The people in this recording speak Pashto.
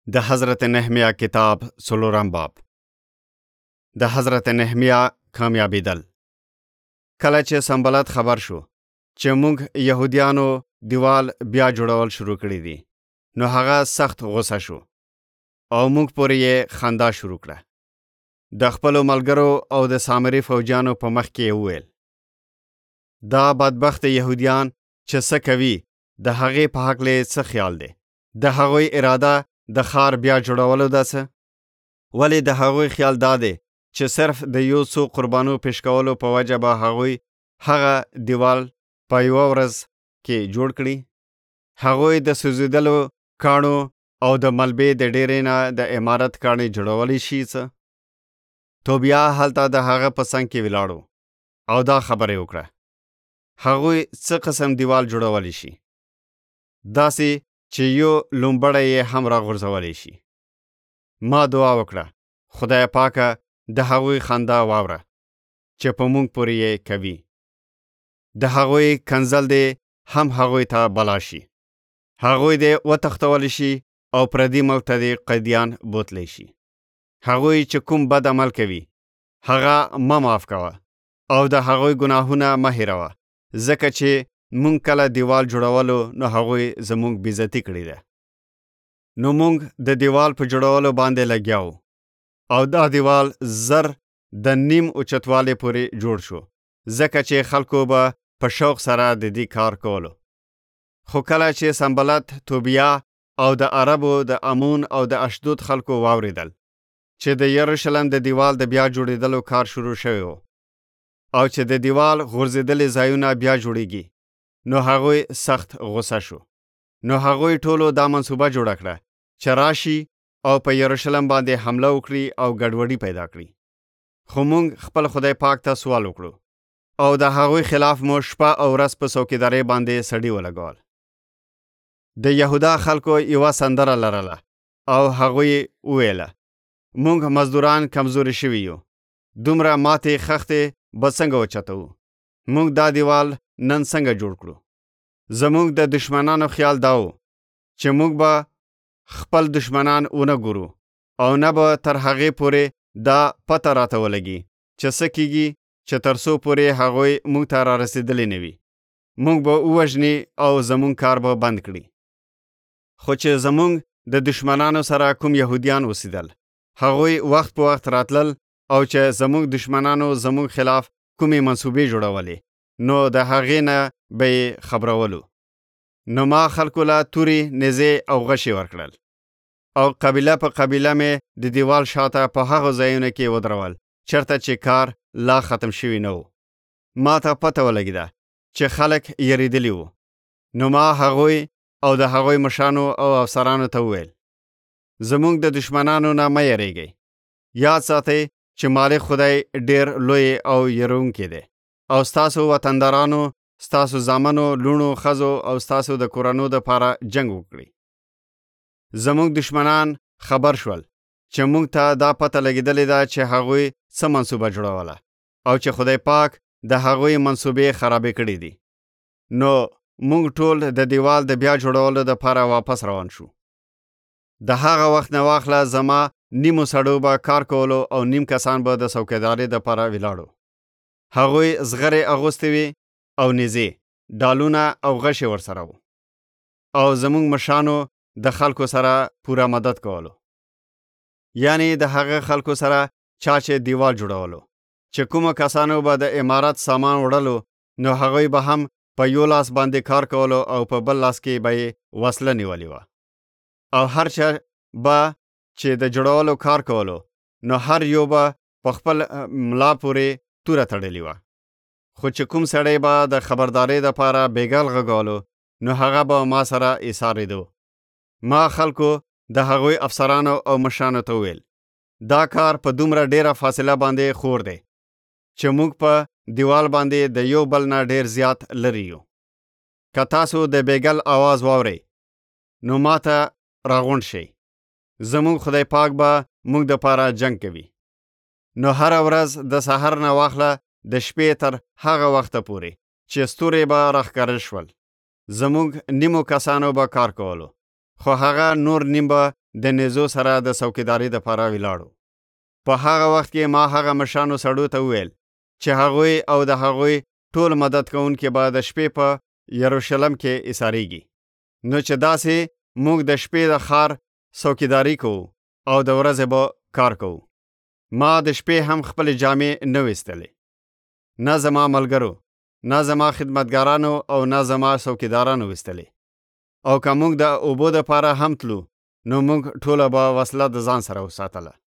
د حضرت نهمیا کتاب څلورم باب. د حضرت نهمیا کامیابیدل. کله چې سنبلت خبر شو چې موږ یهودیانو دیوال بیا جوړول شروع کړی دي، نو هغه سخت غوسه شو او موږ پورې یې خندا شروع کړه. د خپلو ملګرو او د سامري فوجیانو په مخ کې وویل: دا بدبخت یهودیان چې څه کوي، د هغې په هکله څه خیال دی؟ د هغوی اراده د ښار بیا جوړولو ده څه؟ ولې د هغوی خیال دا دی چې صرف د یو څو قربانو پیش کولو په وجه به هغوی هغه دیوال په یوه ورځ کې جوړ کړي؟ هغوی د سوځېدلو کاڼو او د ملبې د ډېرې نه د عمارت کاڼي جوړولی شي څه؟ توبیا هلته د هغه په څنګ کې ولاړو او دا خبرې وکړه: هغوی څه قسم دیوال جوړولی شي؟ داسې چې یو لومبړی یې هم راغورځولی شي. ما دعا وکړه: خدای پاکه د هغوی خندا واوره چې په موږ پورې یې کوي. د هغوی کنځل دې هم هغوی ته بلا شي. هغوی دې وتښتولی شي او پردي ملک ته دې قیدیان بوتلی شي. هغوی چې کوم بد عمل کوي هغه مه معاف کوه او د هغوی ګناهونه مه هیروه، ځکه چې مونږ کله دیوال جوړولو نو هغوی زمونږ بیزتی کړی ده. نو مونږ د دیوال په جوړولو باندې لګیاو او دا دیوال زر د نیم اوچتوالی پورې جوړ شو، ځکه چې خلکو به په شوق سره د دې کار کولو. خو کله چې سنبلت، توبیا او د عربو د امون او د اشدود خلکو واوریدل چې د یروشلم د دیوال د بیا جوړېدلو کار شروع شوی و او چې د دیوال غورځېدلې ځایونه بیا جوړیږي، نو هغوی سخت غوسه شو. نو هغوی ټولو دا منصوبه جوړه کړه چې راشي او په یروشلم باندې حمله وکړي او ګډوډي پیدا کړي. خو موږ خپل خدای پاک ته سوال وکړو او د هغوی خلاف مو شپه او ورځ په څوکیدارۍ باندې سړي ولګول. د یهودا خلکو یوه سندره لرله او هغوی وویله: موږ مزدوران کمزوري شوي یو، دومره ماتې خښتې به څنګه وچتوو؟ موږ دا دیوال نن څنګه جوړ کړو؟ زموږ د دشمنانو خیال دا و چې موږ به خپل دشمنان ونه ګورو او نه به تر هغې پورې دا پته راته ولګي چې څه کیږي، چې تر څو پورې هغوی موږ ته را رسېدلی نه وي. موږ به ووژني او زموږ کار به بند کړي. خو چې زموږ د دشمنانو سره کوم یهودیان اوسېدل، هغوی وخت په وخت راتلل او چې زموږ دشمنانو زموږ خلاف کومې منصوبې جوړولې، نو د هغې نه به یې خبرولو. نو ما خلکو له تورې، نیزې او غشې ورکړل او قبیله په قبیله مې د دیوال شاته په هغو ځایونو کې ودرول چېرته چې کار لا ختم شوی نه و. ما ته پته ولګېده چې خلک یریدلی وو. نو ما هغوی او د هغوی مشرانو او افسرانو ته وویل: زموږ د دشمنانو نه مه یریږئ. یاد ساتئ چې مالک خدای ډېر لوی او یرونکی دی او ستاسو وطندارانو، ستاسو زامنو، لونو، ښځو او ستاسو د کورنو دپاره جنګ وکړي. زموږ دشمنان خبر شول چې موږ ته دا پته لګېدلې ده چې هغوی څه منصوبه جوړوله او چې خدای پاک د هغوی منصوبې خرابې کړي دي. نو موږ ټول د دیوال د بیا جوړولو دپاره واپس روان شو. د هغه وخت نه واخله زما نیمو سړو به کار کولو او نیم کسان به د څوکیدارۍ دپاره ولاړو. هغوی زغرې اغوستې وې او نیزې، ډالونه او غشې ورسره وو او زموږ مشرانو د خلکو سره پوره مدد کولو. یعنی د هغه خلکو سره چا چې دیوال جوړولو، چې کومو کسانو به د عمارت سامان وړلو، نو هغوی به هم په یو لاس باندې کار کولو او په بل لاس کې به یې وسله نیولې وه. او هر چا به چې د جوړولو کار کولو، نو هر یو به په خپل ملا پورې توره تړلې وه. خو چې کوم سړی به د خبردارۍ دپاره بیګل غږولو، نو هغه به ما سره ایسارېدو. ما خلکو د هغوی افسرانو او مشرانو ته وویل: دا کار په دومره ډېره فاصله باندې خور دی چې موږ په دیوال باندې د یو بل نه ډېر زیات لرې یو. که تاسو د بیګل آواز واورئ، نو ما ته راغونډ شئ. زموږ خدای پاک به موږ دپاره جنګ کوي. نو هره ورځ د سحر نه واخله د شپې تر هغه وخته پورې چې ستوري به راښکاره شول، زموږ نیمو کسانو به کار کولو، خو هغه نور نیم به د نیزو سره د څوکیداري دپاره ولاړو. په هغه وخت کې ما هغه مشرانو سړو ته وویل چې هغوی او د هغوی ټول مدد کوونکي به د شپې په یروشلم کې ایساریږي. نو چې داسې موږ د شپې د ښار څوکیداري کوو او د ورځې به کار کوو. ما د شپې هم خپلې جامې نه ویستلې، نه زما ملګرو، نه زما خدمتګارانو او نه زما څوکیدارانو ویستلې. او که موږ د اوبو دپاره هم تلو نو موږ ټوله به وسله د ځان سره وساتله.